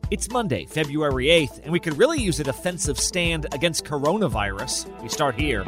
It's Monday, February 8th, and we could really use a defensive stand against coronavirus. We start here.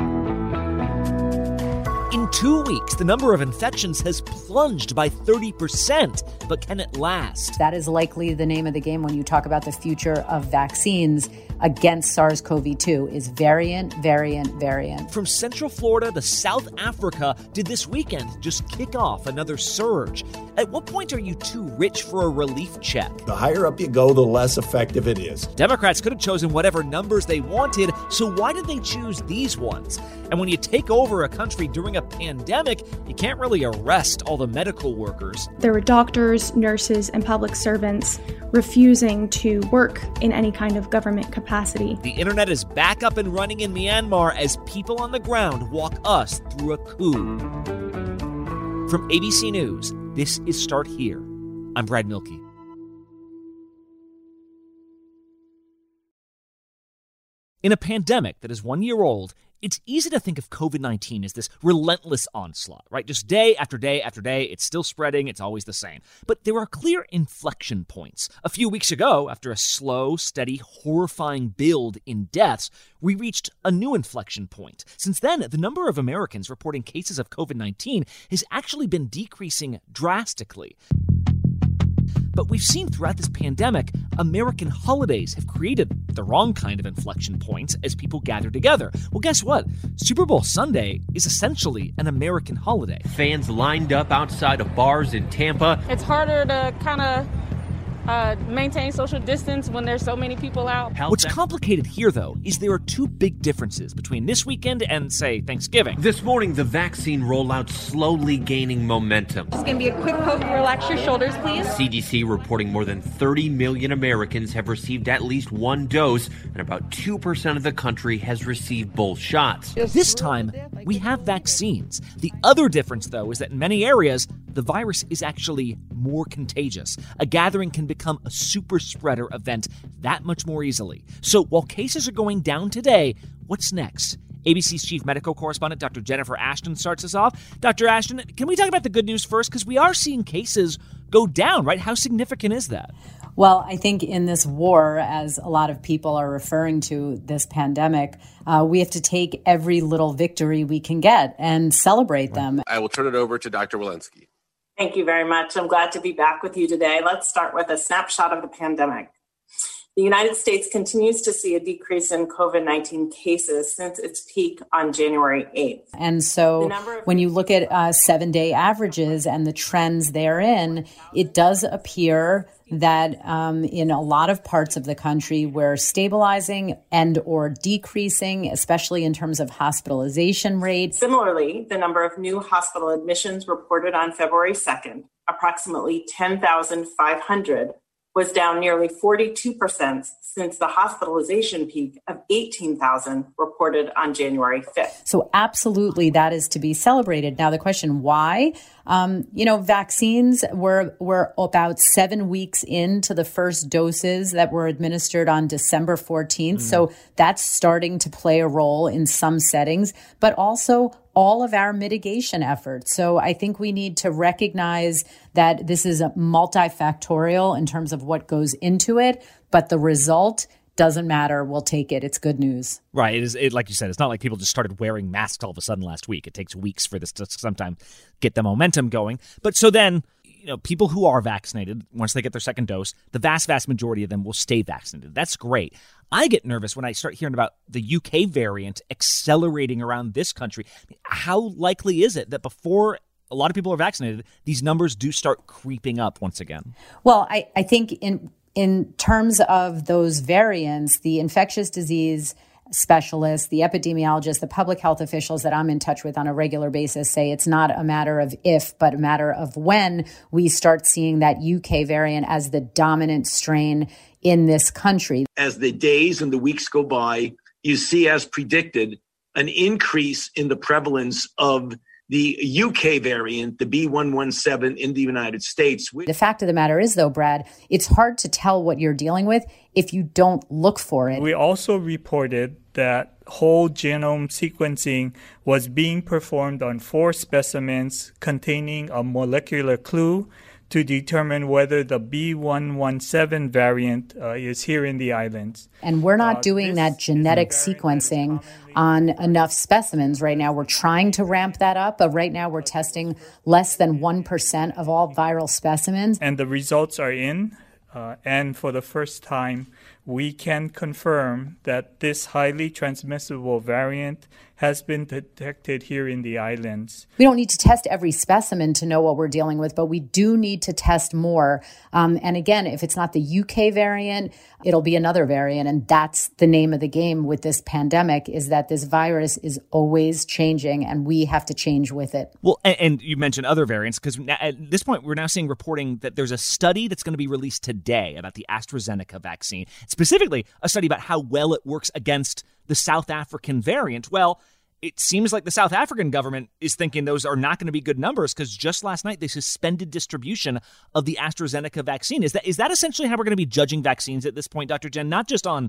In 2 weeks, the number of infections has plunged by 30%, but can it last? That is likely the name of the game when you talk about the future of vaccines against SARS-CoV-2 is variant. From Central Florida to South Africa, did this weekend just kick off another surge? At what point are you too rich for a relief check? The higher up you go, the less effective it is. Democrats could have chosen whatever numbers they wanted, so why did they choose these ones? And when you take over a country during a pandemic, you can't really arrest all the medical workers. There were doctors, nurses, and public servants refusing to work in any kind of government capacity. The internet is back up and running in Myanmar as people on the ground walk us through a coup. From ABC News, this is Start Here. I'm Brad Milkey. In a pandemic that is 1 year old, it's easy to think of COVID-19 as this relentless onslaught, right? Just day after day after day, it's still spreading, it's always the same. But there are clear inflection points. A few weeks ago, after a slow, steady, horrifying build in deaths, we reached a new inflection point. Since then, the number of Americans reporting cases of COVID-19 has actually been decreasing drastically. But we've seen throughout this pandemic, American holidays have created the wrong kind of inflection points as people gather together. Well, guess what? Super Bowl Sunday is essentially an American holiday. Fans lined up outside of bars in Tampa. It's harder to kind of maintain social distance when there's so many people out. What's complicated here, though, is there are two big differences between this weekend and, say, Thanksgiving. This morning, the vaccine rollout slowly gaining momentum. It's going to be a quick poke. Relax your shoulders, please. CDC reporting more than 30 million Americans have received at least one dose, and about 2% of the country has received both shots. This time, we have vaccines. The other difference, though, is that in many areas, the virus is actually more contagious. A gathering can become a super spreader event that much more easily. So while cases are going down today, what's next? ABC's chief medical correspondent, Dr. Jennifer Ashton, starts us off. Dr. Ashton, can we talk about the good news first? Because we are seeing cases go down, right? How significant is that? Well, I think in this war, as a lot of people are referring to this pandemic, we have to take every little victory we can get and celebrate them. I will turn it over to Dr. Walensky. Thank you very much. I'm glad to be back with you today. Let's start with a snapshot of the pandemic. The United States continues to see a decrease in COVID-19 cases since its peak on January 8th. And so when you look at 7-day averages and the trends therein, it does appear that in a lot of parts of the country, we're stabilizing and or decreasing, especially in terms of hospitalization rate. Similarly, the number of new hospital admissions reported on February 2nd, approximately 10,500, was down nearly 42% since the hospitalization peak of 18,000 reported on January 5th. So absolutely, that is to be celebrated. Now, the question, why? Vaccines were about 7 weeks into the first doses that were administered on December 14th. So that's starting to play a role in some settings, but also all of our mitigation efforts. So I think we need to recognize that this is multifactorial in terms of what goes into it, but the result doesn't matter. We'll take it. It's good news. Right. It is, like you said, it's not like people just started wearing masks all of a sudden last week. It takes weeks for this to sometimes get the momentum going. But so then, people who are vaccinated, once they get their second dose, the vast majority of them will stay vaccinated. That's great. I get nervous when I start hearing about the UK variant accelerating around this country. How likely is it that before a lot of people are vaccinated, these numbers do start creeping up once again? Well, I think in terms of those variants, the infectious disease specialists, the epidemiologists, the public health officials that I'm in touch with on a regular basis say it's not a matter of if, but a matter of when we start seeing that UK variant as the dominant strain in this country. As the days and the weeks go by, you see, as predicted, an increase in the prevalence of the UK variant, the B117 in the United States. The fact of the matter is, though, Brad, it's hard to tell what you're dealing with if you don't look for it. We also reported that whole genome sequencing was being performed on 4 specimens containing a molecular clue to determine whether the B117 variant is here in the islands. And we're not doing that genetic sequencing on enough specimens right now. We're trying to ramp that up, but right now we're testing less than 1% of all viral specimens. And the results are in, and for the first time, we can confirm that this highly transmissible variant has been detected here in the islands. We don't need to test every specimen to know what we're dealing with, but we do need to test more. And again, if it's not the UK variant, it'll be another variant. And that's the name of the game with this pandemic, is that this virus is always changing and we have to change with it. Well, and you mentioned other variants, because at this point, we're now seeing reporting that there's a study that's going to be released today about the AstraZeneca vaccine, specifically a study about how well it works against the South African variant. Well, it seems like the South African government is thinking those are not going to be good numbers, because just last night they suspended distribution of the AstraZeneca vaccine. Is that essentially how we're going to be judging vaccines at this point, Dr. Jen? Not just on,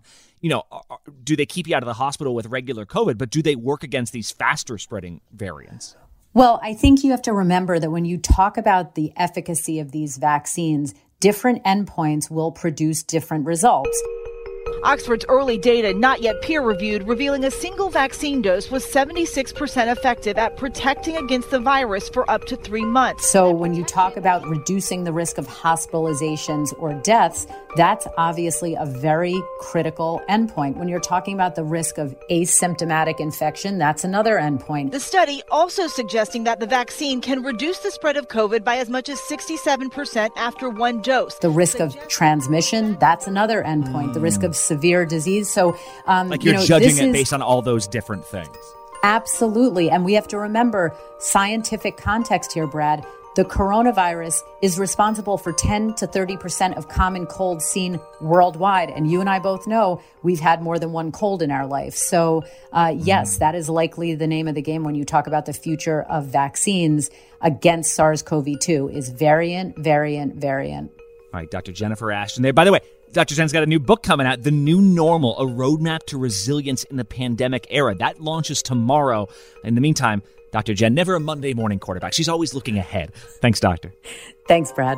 do they keep you out of the hospital with regular COVID, but do they work against these faster spreading variants? Well, I think you have to remember that when you talk about the efficacy of these vaccines, different endpoints will produce different results. Oxford's early data, not yet peer-reviewed, revealing a single vaccine dose was 76% effective at protecting against the virus for up to 3 months. So when you talk about reducing the risk of hospitalizations or deaths, that's obviously a very critical endpoint. When you're talking about the risk of asymptomatic infection, that's another endpoint. The study also suggesting that the vaccine can reduce the spread of COVID by as much as 67% after one dose. The risk of transmission, that's another endpoint. The risk of severe disease. So, you're judging it based on all those different things. Absolutely. And we have to remember scientific context here, Brad. The coronavirus is responsible for 10 to 30% of common colds seen worldwide. And you and I both know we've had more than one cold in our life. So, yes, that is likely the name of the game when you talk about the future of vaccines against SARS-CoV-2 is variant, variant, variant. All right, Dr. Jennifer Ashton there. By the way, Dr. Jen's got a new book coming out, The New Normal, A Roadmap to Resilience in the Pandemic Era. That launches tomorrow. In the meantime, Dr. Jen, never a Monday morning quarterback. She's always looking ahead. Thanks, Doctor. Thanks, Brad.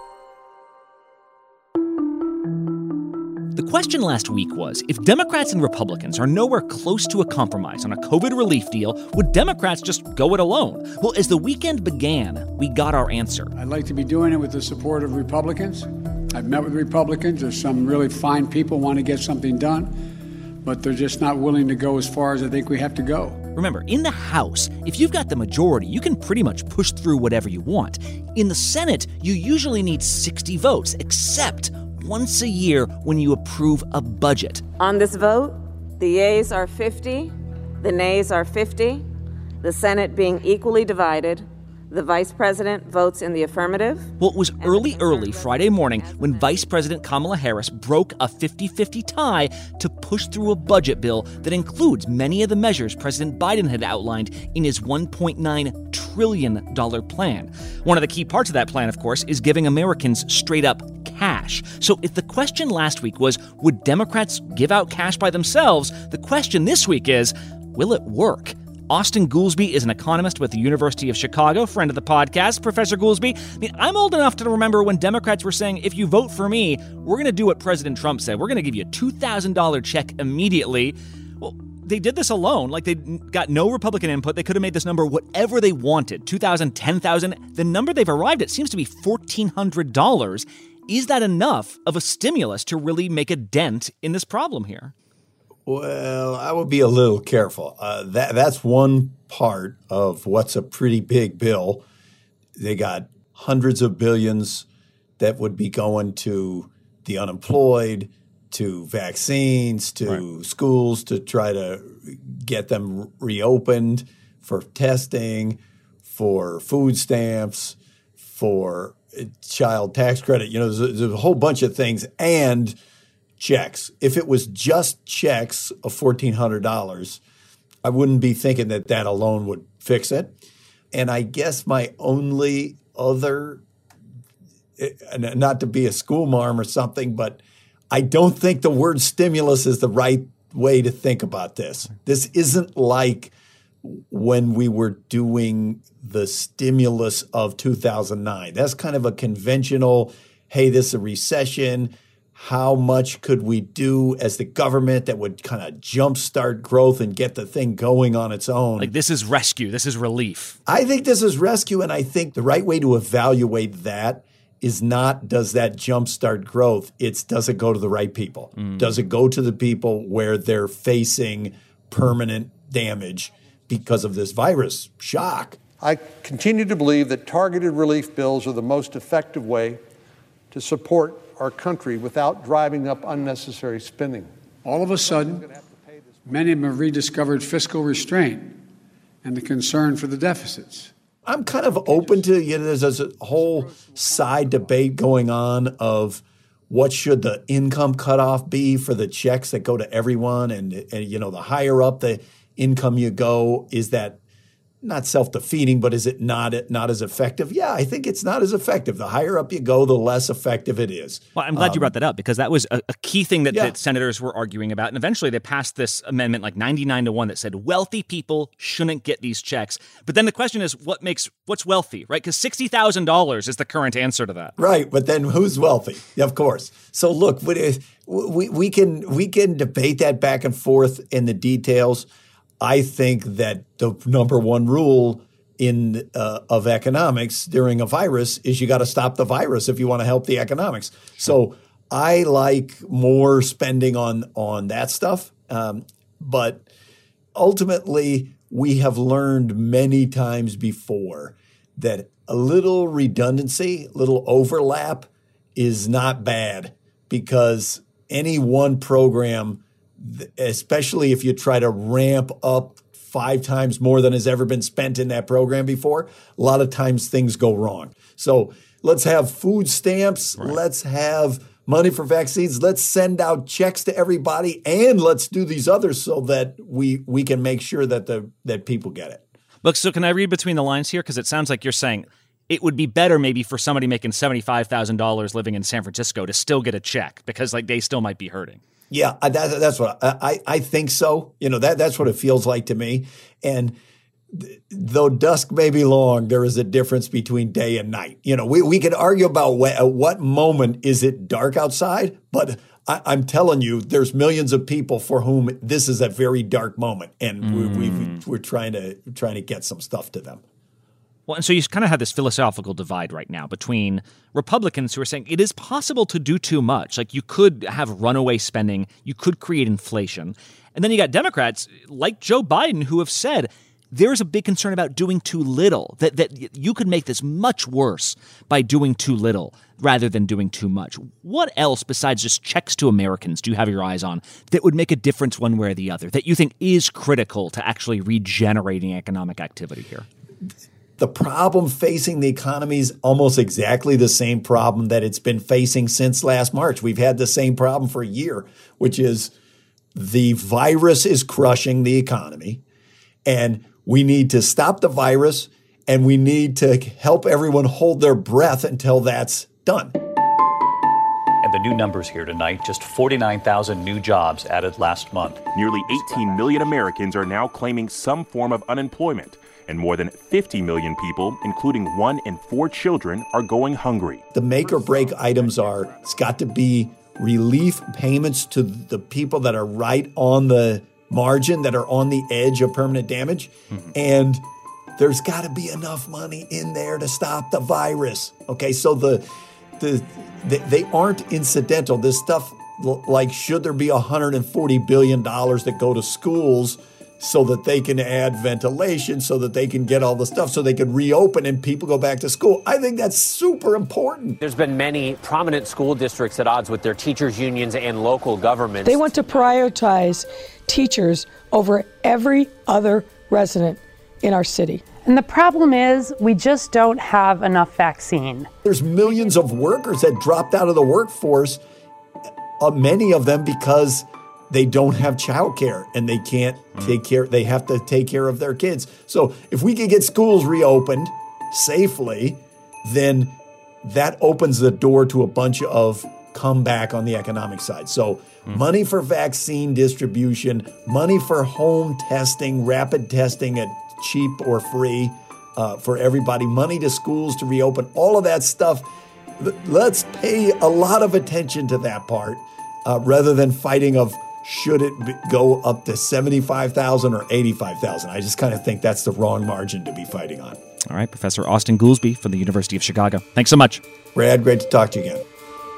The question last week was, if Democrats and Republicans are nowhere close to a compromise on a COVID relief deal, would Democrats just go it alone? Well, as the weekend began, we got our answer. I'd like to be doing it with the support of Republicans. I've met with Republicans. There's some really fine people who want to get something done, but they're just not willing to go as far as I think we have to go. Remember, in the House, if you've got the majority, you can pretty much push through whatever you want. In the Senate, you usually need 60 votes, except once a year when you approve a budget. On this vote, the yeas are 50, the nays are 50, the Senate being equally divided. The vice president votes in the affirmative. Well, it was early Friday morning when Vice President Kamala Harris broke a 50-50 tie to push through a budget bill that includes many of the measures President Biden had outlined in his $1.9 trillion plan. One of the key parts of that plan, of course, is giving Americans straight-up cash. So if the question last week was, would Democrats give out cash by themselves, the question this week is, will it work? Austin Goolsbee is an economist with the University of Chicago, friend of the podcast. Professor Goolsbee, I'm old enough to remember when Democrats were saying, if you vote for me, we're going to do what President Trump said. We're going to give you a $2,000 check immediately. Well, they did this alone. They got no Republican input. They could have made this number whatever they wanted, $2,000, $10,000. The number they've arrived at seems to be $1,400. Is that enough of a stimulus to really make a dent in this problem here? Well, I would be a little careful. That's one part of what's a pretty big bill. They got hundreds of billions that would be going to the unemployed, to vaccines, to schools to try to get them reopened, for testing, for food stamps, for child tax credit. There's a whole bunch of things, and checks. If it was just checks of $1,400, I wouldn't be thinking that alone would fix it. And I guess my only other, not to be a school marm or something, but I don't think the word stimulus is the right way to think about this. This isn't like when we were doing the stimulus of 2009. That's kind of a conventional, hey, this is a recession. How much could we do as the government that would kind of jumpstart growth and get the thing going on its own? Like, this is rescue. This is relief. I think this is rescue, and I think the right way to evaluate that is not does that jumpstart growth. It's does it go to the right people? Does it go to the people where they're facing permanent damage because of this virus shock? I continue to believe that targeted relief bills are the most effective way to support our country without driving up unnecessary spending. All of a sudden, many of them have rediscovered fiscal restraint and the concern for the deficits. I'm kind of open to, there's a whole side debate going on of what should the income cutoff be for the checks that go to everyone. And the higher up the income you go, is that not self-defeating, but is it not as effective? Yeah, I think it's not as effective. The higher up you go, the less effective it is. Well, I'm glad you brought that up, because that was a key thing that senators were arguing about. And eventually they passed this amendment like 99-1 that said wealthy people shouldn't get these checks. But then the question is, what's wealthy, right? Because $60,000 is the current answer to that. Right, but then who's wealthy? Of course. So look, we can debate that back and forth in the details. I think that the number one rule of economics during a virus is you got to stop the virus if you want to help the economics. So I like more spending on that stuff. But ultimately, we have learned many times before that a little redundancy, a little overlap is not bad, because any one program, especially if you try to ramp up 5 times more than has ever been spent in that program before, a lot of times things go wrong. So let's have food stamps. Right. Let's have money for vaccines. Let's send out checks to everybody, and let's do these others so that we can make sure that people get it. Look, so can I read between the lines here? Because it sounds like you're saying it would be better maybe for somebody making $75,000 living in San Francisco to still get a check, because they still might be hurting. Yeah, that's what I think so. That's what it feels like to me. And though dusk may be long, there is a difference between day and night. We could argue about at what moment is it dark outside, but I'm telling you, there's millions of people for whom this is a very dark moment, and we're trying to get some stuff to them. Well, and so you kind of have this philosophical divide right now between Republicans who are saying it is possible to do too much. Like, you could have runaway spending, you could create inflation. And then you got Democrats like Joe Biden who have said there's a big concern about doing too little, that you could make this much worse by doing too little rather than doing too much. What else besides just checks to Americans do you have your eyes on that would make a difference one way or the other, that you think is critical to actually regenerating economic activity here? The problem facing the economy is almost exactly the same problem that it's been facing since last March. We've had the same problem for a year, which is the virus is crushing the economy, and we need to stop the virus, and we need to help everyone hold their breath until that's done. And the new numbers here tonight, just 49,000 new jobs added last month. Nearly 18 million Americans are now claiming some form of unemployment. And more than 50 million people, including 1 in 4 children, are going hungry. The make or break items are, it's got to be relief payments to the people that are right on the margin, that are on the edge of permanent damage. Mm-hmm. And there's got to be enough money in there to stop the virus. Okay, so they aren't incidental. This stuff, like, should there be $140 billion that go to schools so that they can add ventilation, so that they can get all the stuff, so they can reopen and people go back to school? I think that's super important. There's been many prominent school districts at odds with their teachers' unions and local governments. They want to prioritize teachers over every other resident in our city. And the problem is we just don't have enough vaccine. There's millions of workers that dropped out of the workforce, many of them because they don't have childcare and they can't take care. They have to take care of their kids. So if we can get schools reopened safely, then that opens the door to a bunch of come back on the economic side. So money for vaccine distribution, money for home testing, rapid testing at cheap or free for everybody, money to schools to reopen, all of that stuff. Let's pay a lot of attention to that part rather than fighting of should it go up to 75,000 or 85,000. I just kind of think that's the wrong margin to be fighting on. All right, Professor Austan Goolsbee from the University of Chicago. Thanks so much. Brad, great to talk to you again.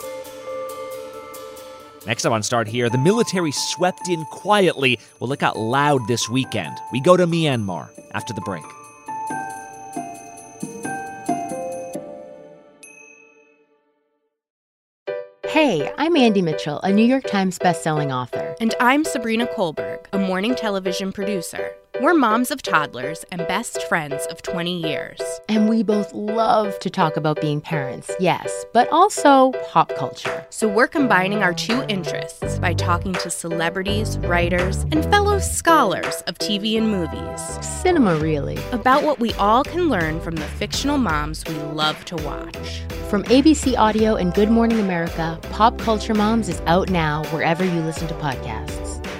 Next up on Start Here, the military swept in quietly. Well, it got loud this weekend. We go to Myanmar after the break. Hey, I'm Andy Mitchell, a New York Times bestselling author. And I'm Sabrina Kohlberg, a morning television producer. We're moms of toddlers and best friends of 20 years. And we both love to talk about being parents, yes, but also pop culture. So we're combining our two interests by talking to celebrities, writers, and fellow scholars of TV and movies. Cinema, really. About what we all can learn from the fictional moms we love to watch. From ABC Audio and Good Morning America, Pop Culture Moms is out now wherever you listen to podcasts.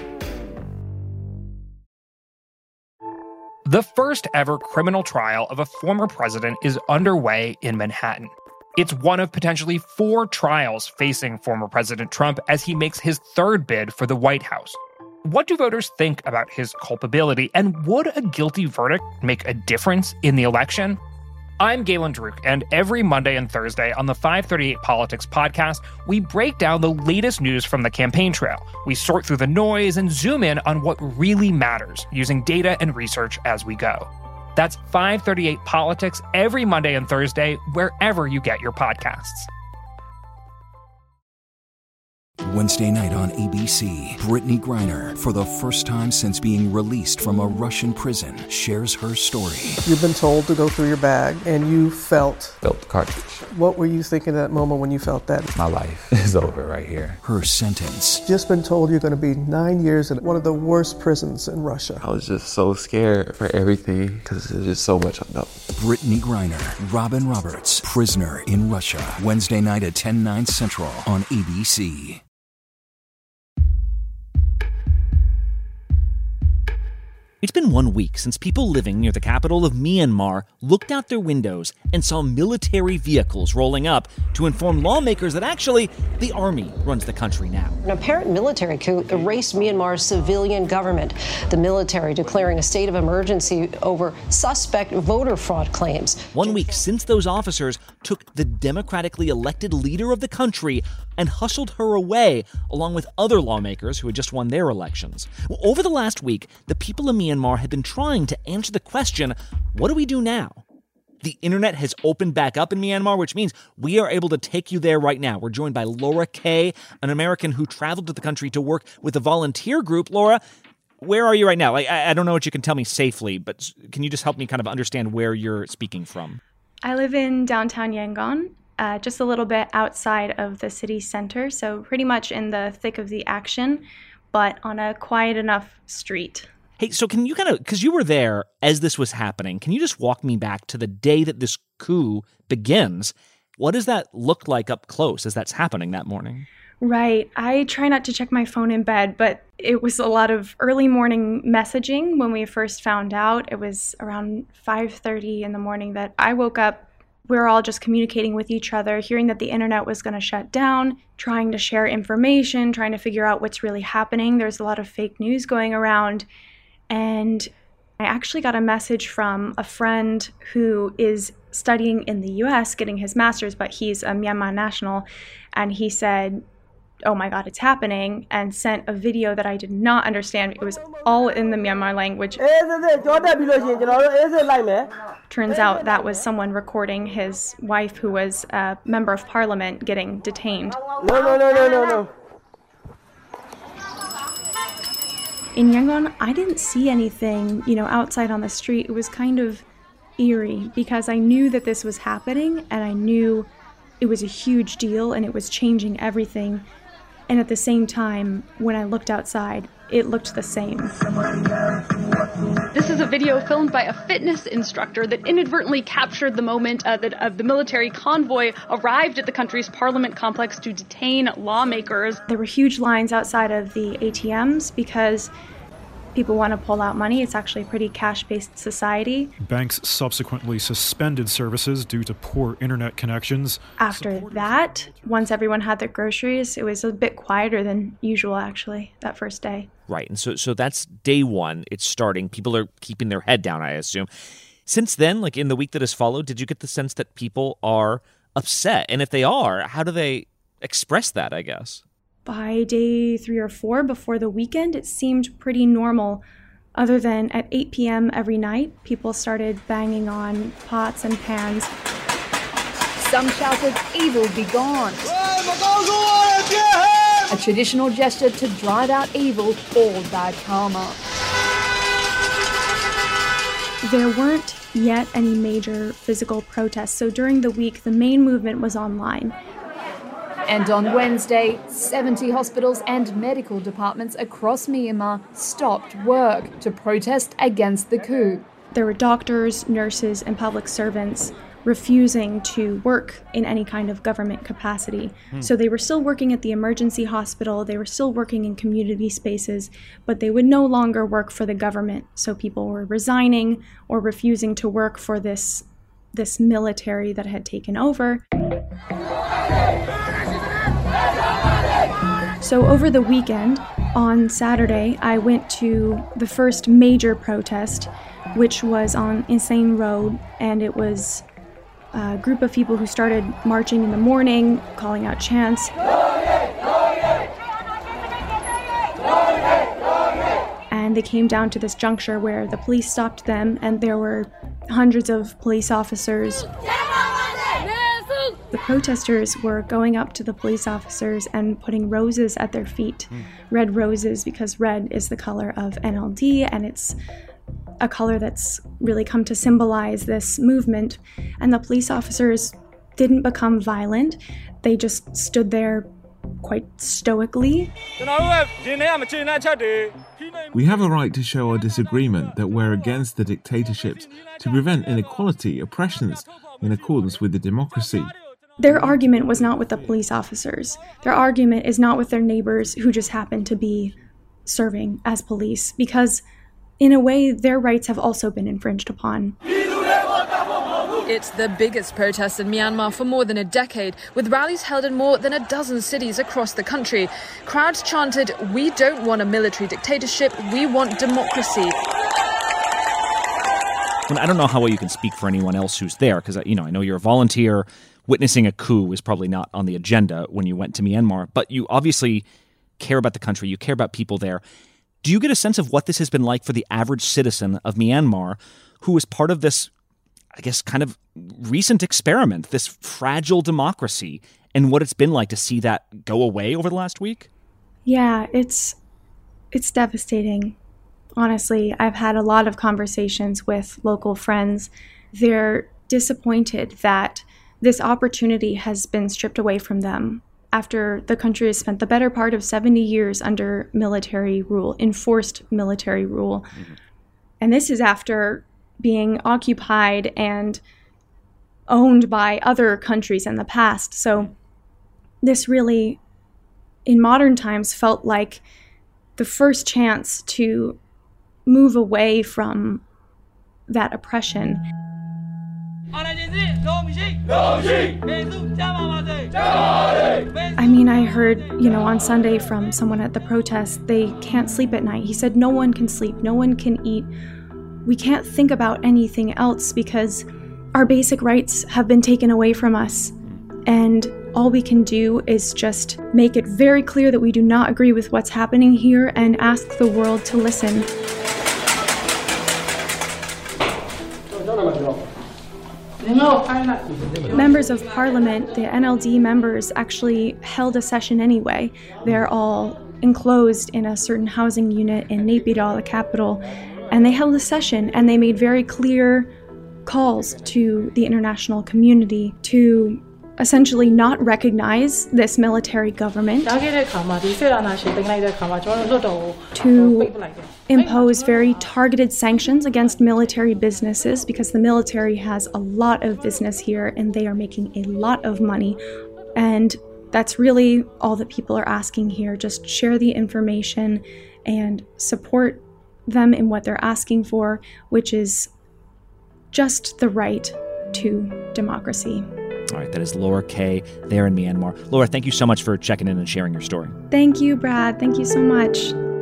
The first ever criminal trial of a former president is underway in Manhattan. It's one of potentially 4 trials facing former President Trump as he makes his third bid for the White House. What do voters think about his culpability, and would a guilty verdict make a difference in the election? I'm Galen Druk, and every Monday and Thursday on the 538 Politics podcast, we break down the latest news from the campaign trail. We sort through the noise and zoom in on what really matters, using data and research as we go. That's 538 Politics every Monday and Thursday, wherever you get your podcasts. Wednesday night on ABC, Brittany Griner, for the first time since being released from a Russian prison, shares her story. You've been told to go through your bag, and you felt the cartridge. What were you thinking at that moment when you felt that? My life is over right here. Her sentence. Just been told you're going to be 9 years in one of the worst prisons in Russia. I was just so scared for everything because there's just so much unknown. Brittany Griner, Robin Roberts, Prisoner in Russia. Wednesday night at 10/9 Central on ABC. It's been 1 week since people living near the capital of Myanmar looked out their windows and saw military vehicles rolling up to inform lawmakers that actually the army runs the country now. An apparent military coup erased Myanmar's civilian government, the military declaring a state of emergency over suspect voter fraud claims. 1 week since those officers took the democratically elected leader of the country and hustled her away, along with other lawmakers who had just won their elections. Well, over the last week, the people of Myanmar have been trying to answer the question, what do we do now? The internet has opened back up in Myanmar, which means we are able to take you there right now. We're joined by Laura Kay, an American who traveled to the country to work with a volunteer group. Laura, where are you right now? I don't know what you can tell me safely, but can you just help me kind of understand where you're speaking from? I live in downtown Yangon, just a little bit outside of the city center, so pretty much in the thick of the action, but on a quiet enough street. Hey, so can you because you were there as this was happening, can you just walk me back to the day that this coup begins? What does that look like up close as that's happening that morning? Right. I try not to check my phone in bed, but it was a lot of early morning messaging when we first found out. It was around 5:30 in the morning that I woke up. We were all just communicating with each other, hearing that the internet was going to shut down, trying to share information, trying to figure out what's really happening. There's a lot of fake news going around. And I actually got a message from a friend who is studying in the US, getting his master's, but he's a Myanmar national. And he said, oh my God, it's happening, and sent a video that I did not understand. It was all in the Myanmar language. Turns out that was someone recording his wife, who was a member of parliament, getting detained. No. In Yangon, I didn't see anything, outside on the street. It was kind of eerie because I knew that this was happening, and I knew it was a huge deal and it was changing everything. And at the same time, when I looked outside, it looked the same. This is a video filmed by a fitness instructor that inadvertently captured the moment that the military convoy arrived at the country's parliament complex to detain lawmakers. There were huge lines outside of the ATMs because people want to pull out money. It's actually a pretty cash-based society. Banks subsequently suspended services due to poor internet connections. After that, once everyone had their groceries, it was a bit quieter than usual, actually, that first day. Right, and so that's day one. It's starting. People are keeping their head down, I assume. Since then, like in the week that has followed, did you get the sense that people are upset? And if they are, how do they express that, I guess? By day 3 or 4 before the weekend, it seemed pretty normal, other than at 8 p.m. every night, people started banging on pots and pans. Some shouted, "Evil be gone!" A traditional gesture to drive out evil or bad karma. There weren't yet any major physical protests, so during the week, the main movement was online. And on Wednesday, 70 hospitals and medical departments across Myanmar stopped work to protest against the coup. There were doctors, nurses, and public servants refusing to work in any kind of government capacity. So they were still working at the emergency hospital, they were still working in community spaces, but they would no longer work for the government. So people were resigning or refusing to work for this military that had taken over. So over the weekend, on Saturday, I went to the first major protest, which was on Insane Road, and it was a group of people who started marching in the morning, calling out chants. And they came down to this juncture where the police stopped them, and there were hundreds of police officers. The protesters were going up to the police officers and putting roses at their feet, red roses, because red is the color of NLD, and it's a color that's really come to symbolize this movement. And the police officers didn't become violent. They just stood there quite stoically. We have a right to show our disagreement that we're against the dictatorships to prevent inequality, oppressions, in accordance with the democracy. Their argument was not with the police officers. Their argument is not with their neighbors who just happen to be serving as police, because in a way, their rights have also been infringed upon. It's the biggest protest in Myanmar for more than a decade, with rallies held in more than a dozen cities across the country. Crowds chanted, "We don't want a military dictatorship, we want democracy." And I don't know how well you can speak for anyone else who's there, because I know you're a volunteer. Witnessing a coup is probably not on the agenda when you went to Myanmar, but you obviously care about the country, you care about people there. Do you get a sense of what this has been like for the average citizen of Myanmar who is part of this, I guess, kind of recent experiment, this fragile democracy, and what it's been like to see that go away over the last week? Yeah, it's devastating. Honestly, I've had a lot of conversations with local friends. They're disappointed that this opportunity has been stripped away from them after the country has spent the better part of 70 years under military rule, enforced military rule. And this is after being occupied and owned by other countries in the past. So this really, in modern times, felt like the first chance to move away from that oppression. I mean, I heard, on Sunday from someone at the protest, they can't sleep at night. He said no one can sleep, no one can eat. We can't think about anything else because our basic rights have been taken away from us. And all we can do is just make it very clear that we do not agree with what's happening here and ask the world to listen. Members of parliament, the NLD members, actually held a session anyway. They're all enclosed in a certain housing unit in Naypyidaw, the capital, and they held a session and they made very clear calls to the international community to essentially not recognize this military government, to impose very targeted sanctions against military businesses, because the military has a lot of business here and they are making a lot of money. And that's really all that people are asking here. Just share the information and support them in what they're asking for, which is just the right to democracy. All right, that is Laura Kaye there in Myanmar. Laura, thank you so much for checking in and sharing your story. Thank you, Brad. Thank you so much.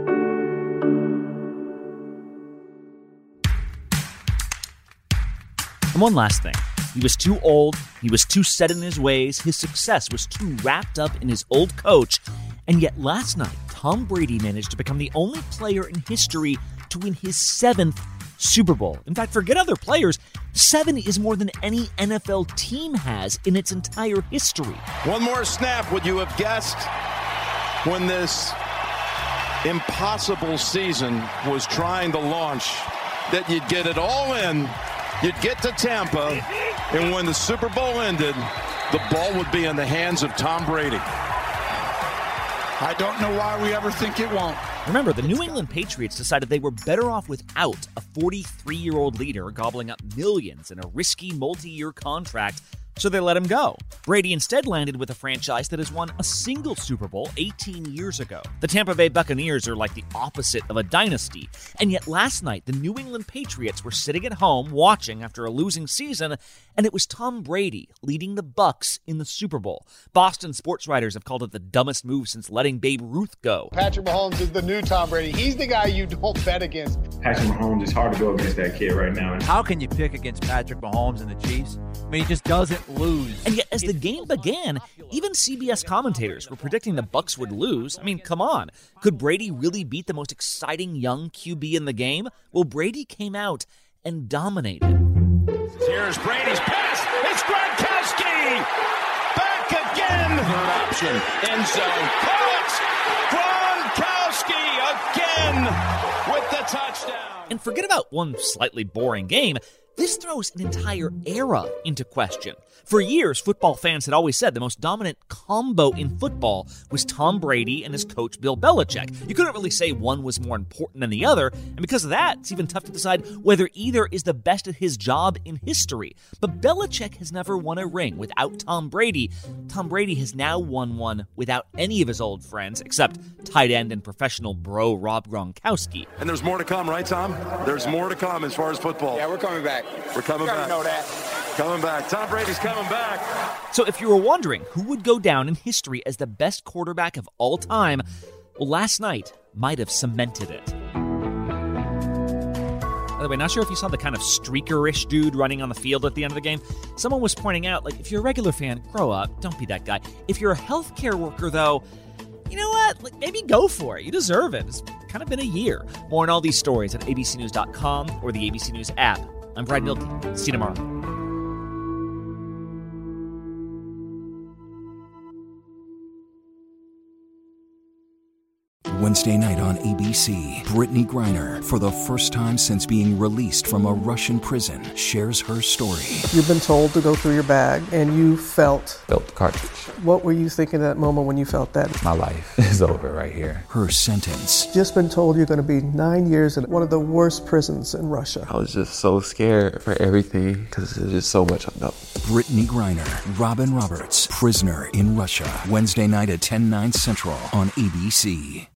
And one last thing. He was too old, he was too set in his ways, his success was too wrapped up in his old coach, and yet last night, Tom Brady managed to become the only player in history to win his 7th Super Bowl. In fact, forget other players, 7 is more than any NFL team has in its entire history. One more snap, would you have guessed when this impossible season was trying to launch that you'd get it all in, you'd get to Tampa, and when the Super Bowl ended, the ball would be in the hands of Tom Brady? I don't know why we ever think it won't. Remember, the New England Patriots decided they were better off without a 43-year-old leader gobbling up millions in a risky multi-year contract, so they let him go. Brady instead landed with a franchise that has won a single Super Bowl 18 years ago. The Tampa Bay Buccaneers are like the opposite of a dynasty, and yet last night the New England Patriots were sitting at home watching after a losing season, and it was Tom Brady leading the Bucs in the Super Bowl. Boston sports writers have called it the dumbest move since letting Babe Ruth go. Patrick Mahomes is the new Tom Brady. He's the guy you don't bet against. Patrick Mahomes, it's hard to go against that kid right now. How can you pick against Patrick Mahomes and the Chiefs? I mean, he just doesn't lose. And yet, as the game began, even CBS commentators were predicting the Bucs would lose. I mean, come on. Could Brady really beat the most exciting young QB in the game? Well, Brady came out and dominated. Here's Brady's pass. It's Gronkowski. Back again. Third option. End zone. Caught. Gronkowski again with the touchdown. And forget about one slightly boring game. This throws an entire era into question. For years, football fans had always said the most dominant combo in football was Tom Brady and his coach Bill Belichick. You couldn't really say one was more important than the other, and because of that, it's even tough to decide whether either is the best at his job in history. But Belichick has never won a ring without Tom Brady. Tom Brady has now won one without any of his old friends, except tight end and professional bro Rob Gronkowski. And there's more to come, right, Tom? There's more to come as far as football. Yeah, we're coming back. We're coming back. You know that. Coming back. Tom Brady's coming back. So if you were wondering who would go down in history as the best quarterback of all time, well, last night might have cemented it. By the way, not sure if you saw the kind of streaker-ish dude running on the field at the end of the game. Someone was pointing out, like, if you're a regular fan, grow up. Don't be that guy. If you're a healthcare worker, though, you know what? Like, maybe go for it. You deserve it. It's kind of been a year. More on all these stories at abcnews.com or the ABC News app. I'm Brad Milkey. See you tomorrow. Wednesday night on ABC, Brittany Griner, for the first time since being released from a Russian prison, shares her story. You've been told to go through your bag, and you felt the cartridge. What were you thinking at that moment when you felt that? My life is over right here. Her sentence. Just been told you're going to be 9 years in one of the worst prisons in Russia. I was just so scared for everything because there's just so much unknown. Brittany Griner, Robin Roberts, Prisoner in Russia. Wednesday night at 10/9 Central on ABC.